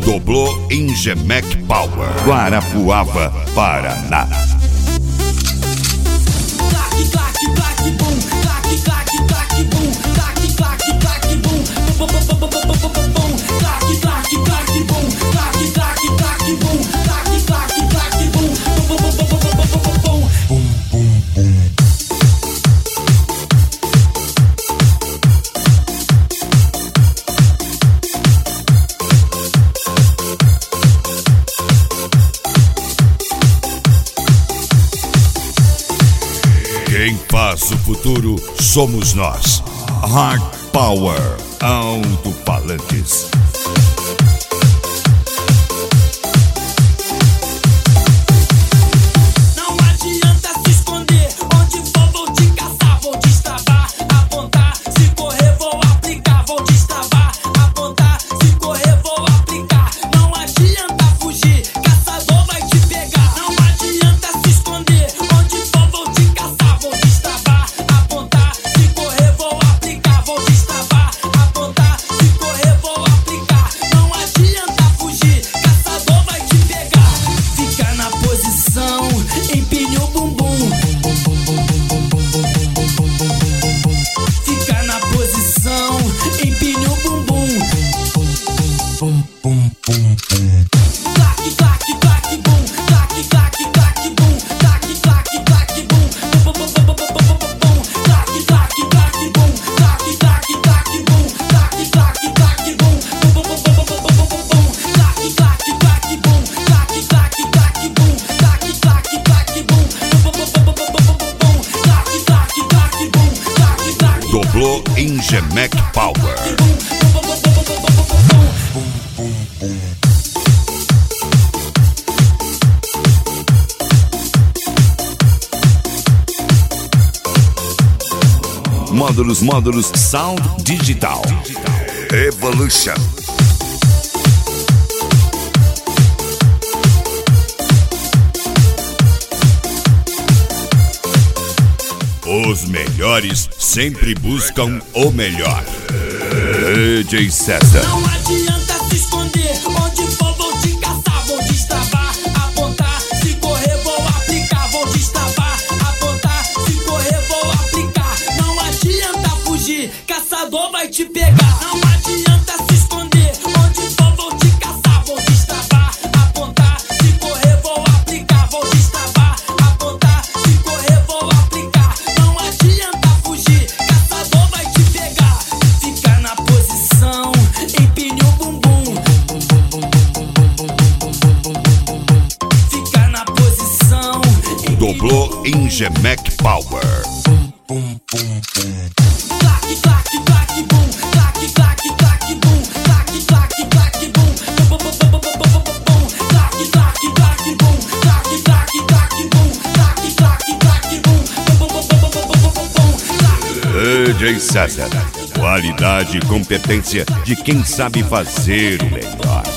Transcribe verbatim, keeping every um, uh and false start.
Doblô em Gemec Power, Guarapuava, Paraná. Claque, claque, claque, bum, claque, claque, claque, bum, claque, claque, claque, bum, bum, bum, bum, bum, bum, bum, bum, bum, claque, claque, claque, bum, claque, claque, claque, bum, claque, claque, claque, bum, bum, bum, bum, bum, bum, bum, bum, bum, bum, bum. Quem faz o futuro somos nós. Hard Power Alto-Falantes. Não adianta se esconder, onde for vou te caçar, vou destravar, apontar, se correr vou aplicar, vou destravar, apontar, se correr vou aplicar. Não adianta fugir, caçador vai te pegar. Não adianta se esconder, onde for vou te caçar, vou destravar, apontar, se correr vou aplicar, vou destravar, apontar, se correr vou aplicar. Não adianta fugir, caçador vai te pegar. Fica na posição, empine o bumbum. Fica na posição, empine o bumbum. Claque, claque, claque, bum, claque, claque, claque, bum, claque, claque, claque, bum, bum, bum, bum, bum, bum, bum, bum, bum, claque, claque, claque, bum, claque, claque, claque, bum, claque, claque, claque, bum, bum, bum, bum, bum, bum, bum, bum, bum, claque, claque, claque, bum, claque, claque, claque, bum, claque, claque, claque, bum, bum, bum, bum, bum, bum, bum, bum, bum, claque, claque, claque, bum, claque, claque. Doblô em Gemec Power. Módulos, módulos, Sound Digital. Evolution. Os melhores sempre buscam o melhor. D J César. Não adianta se esconder, onde for vou te caçar, vou destravar, apontar, se correr vou aplicar, vou destravar, apontar, se correr vou aplicar. Não adianta fugir, caçador vai te pegar. Não adianta se esconder, onde for vou te caçar, vou destravar, apontar, se correr vou aplicar, vou destravar, apontar, se correr vou aplicar. Não adianta fugir, caçador vai te pegar. Fica na posição, empine o bumbum. Fica na posição, Doblô em Gemec Power. claque, claque, claque, bum, claque, claque, claque, bum, claque, claque, claque, bum, bum, bum, bum, bum, bum, bum, bum, bum, claque, claque, claque, bum, claque, claque, claque, bum, claque, claque, claque, bum, bum, bum, bum, bum, bum, bum, bum, bum, claque. D J César. Qualidade e competência de quem sabe fazer o melhor.